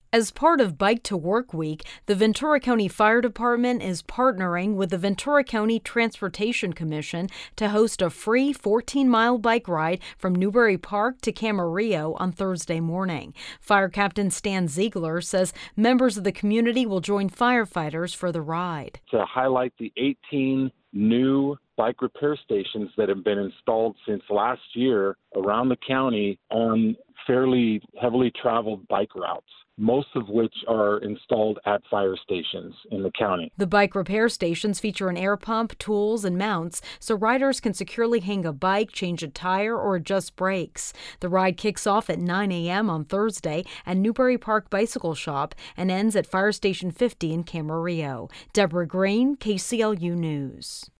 As part of Bike to Work Week, the Ventura County Fire Department is partnering with the Ventura County Transportation Commission to host a free 14-mile bike ride from Newbury Park to Camarillo on Thursday morning. Fire Captain Stan Ziegler says members of the community will join firefighters for the ride. To highlight the 18 new bike repair stations that have been installed since last year around the county on fairly heavily traveled bike routes, most of which are installed at fire stations in the county. The bike repair stations feature an air pump, tools, and mounts so riders can securely hang a bike, change a tire, or adjust brakes. The ride kicks off at 9 a.m. on Thursday at Newbury Park Bicycle Shop and ends at Fire Station 50 in Camarillo. Deborah Green, KCLU News.